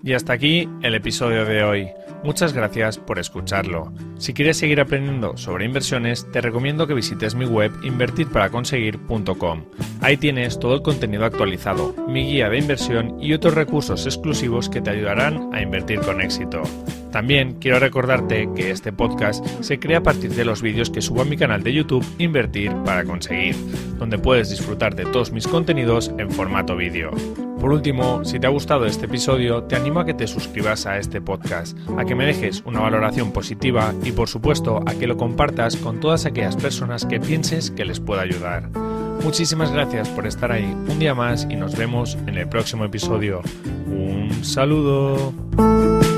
Y hasta aquí el episodio de hoy. Muchas gracias por escucharlo. Si quieres seguir aprendiendo sobre inversiones, te recomiendo que visites mi web invertirparaconseguir.com. Ahí tienes todo el contenido actualizado, mi guía de inversión y otros recursos exclusivos que te ayudarán a invertir con éxito. También quiero recordarte que este podcast se crea a partir de los vídeos que subo a mi canal de YouTube Invertir para Conseguir, donde puedes disfrutar de todos mis contenidos en formato vídeo. Por último, si te ha gustado este episodio, te animo a que te suscribas a este podcast, a que me dejes una valoración positiva y, por supuesto, a que lo compartas con todas aquellas personas que pienses que les pueda ayudar. Muchísimas gracias por estar ahí un día más y nos vemos en el próximo episodio. Un saludo.